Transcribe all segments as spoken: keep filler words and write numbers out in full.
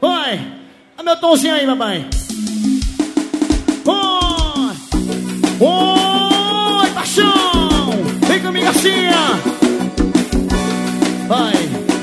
Oi, a meu tomzinho aí, papai. Oi, oi, paixão. Vem comigo, Garcia. Vai.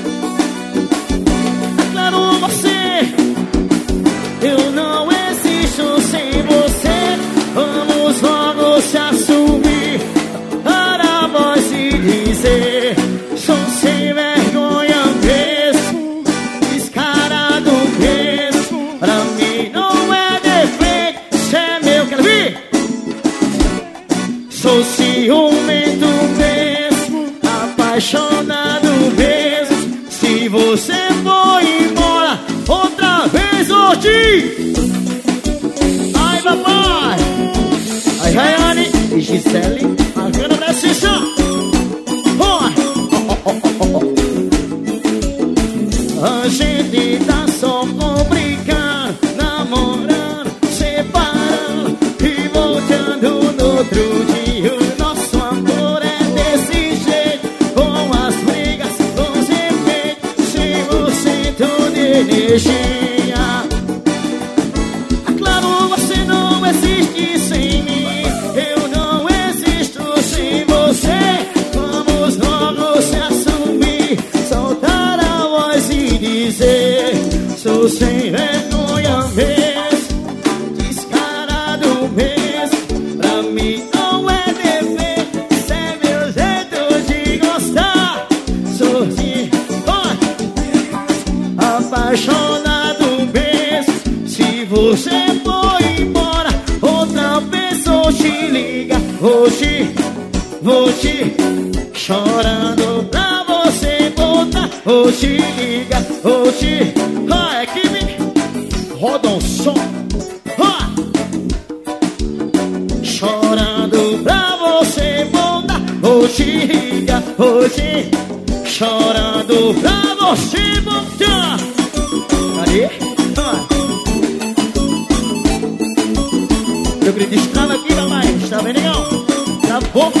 É claro você. Eu não existo sem você. Vamos logo se assumir para voz se dizer. Sou sem vergonha mesmo, descarado mesmo. Pra mim não é defeito, cê é meu, quer vir? Sou ciumento mesmo, apaixonado mesmo. Se você for embora outra vez hoje. Ai, papai. Ai, Rayane e Gisele, a grana precisa. A gente tá só complicando, namorando, separando e voltando no outro dia. O nosso amor é desse jeito, com as brigas, com os efeitos, sem você toda energia. É claro, você não existe sem mim, eu não existo sem você. Vamos logo se assumir, soltar a voz e dizer: sou sem vergonha mesmo, descarado mesmo. Pra mim não é defeito, isso é meu jeito de gostar. Sou de oh, apaixonado mesmo. Se você for embora outra pessoa te liga, vou te, vou te chorando pra você voltar. Vou te ligar, vou te... Ah, equipe, roda um som. Ah! Chorando pra você voltar. Vou te ligar, vou te... Chorando pra você voltar. Cadê? Ah! Eu grito estrada aqui, papai. Está bem legal? Tá bom?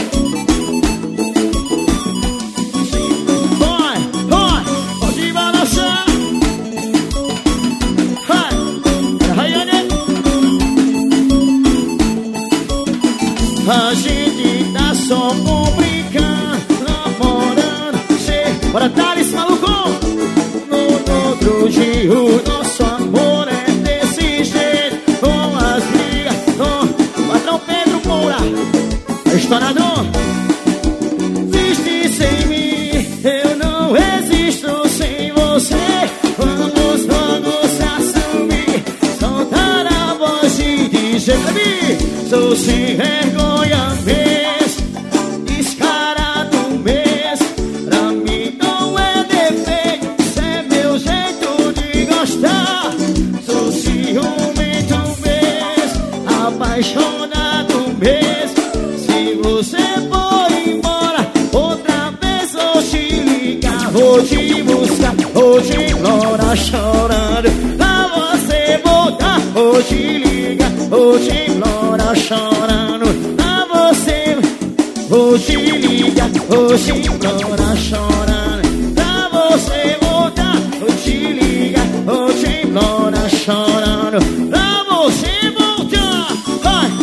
A gente tá só complicando, namorando, cê... Bora, Thales, maluco! No outro dia o nosso amor é desse jeito, com as brigas, com o patrão Pedro Moura, estourador. Existe sem mim, eu não existo sem você. Vamos logo se assumir, soltar a voz e dizer: sou sem vergonha mesmo, descarado mesmo. Pra mim não é defeito, isso é meu jeito de gostar. Sou ciumento mesmo, apaixonado mesmo. Se você for embora outra vez vou te ligar, vou te buscar, vou te implorar chorando pra você voltar. Vou te ligar, vou te implorar chorando pra você. Vou te ligar, vou te implorar chorando pra você voltar. Vou te ligar, vou te implorar chorando pra você voltar. Vai!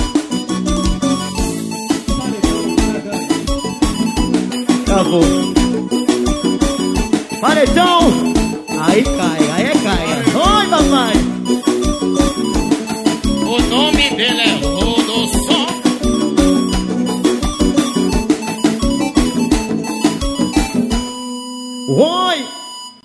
Acabou. Paredão! Aí cai, aí é cai. Oi, papai! O nome dele é Rodolfo. Oi!